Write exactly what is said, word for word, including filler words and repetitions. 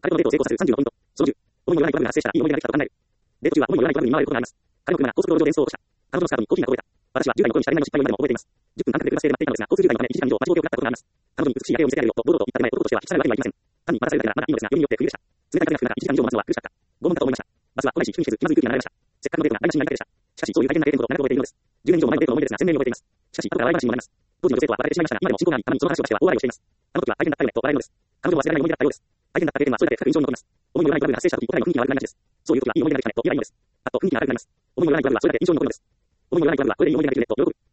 彼のデートを成功させるさんじゅうのポイント。そのじゅう、思いもよらないトラブルが発生したらいい思い出ができたと考える。デート中は思いもよらないトラブルに見舞われることがあります。彼の車が高速道路上で伝送を起こした。彼女のスカートにコーヒーがこぼれた。私はじゅう代の頃にした恋愛の失敗を今でも覚えています。じゅっぷん間隔で車で待っていたのですが、交通渋滞のためいちじかん以上待ちぼうけを食らったことがあります。彼女に美しい夜景を見せてやるよと堂々と言ったでない男としては引き下がるわけにはいきません。単に待たされるだけならまだいいのですが、世によって冬でした。冷たい風が吹く中いちじかん以上待つのは苦しかった。拷問かと思いました。バスは来ないし、気にせず気まずい空気が流れました。せっかくのデートが台無しになりかけでした。しかし、そういう大変な経験ほど長く覚えているのです。じゅうねん以上も前のデートの思い出ですが、鮮明に覚えています。しかし、後から笑い話にもなります。当時の女性とは別れてしまいましたが、今でも親交があり、たまにその話をしては大笑いをしています。あの時は大変だったよねと笑えるのです。彼女は忘れられない思い出だったようです。大変だった経験はそれだけ深く印象に残ります。思いもよらないトラブルが発生した時、答えの雰囲気が悪くなりがちです。そういう時はいい思い出ができたねと言えばいいのです。あと、雰囲気が悪くなります。思いもよらないトラブルはそれだけ印象に残るのです。思いもよらないトラブルはこれでいい思い出ができるねと喜ぶ。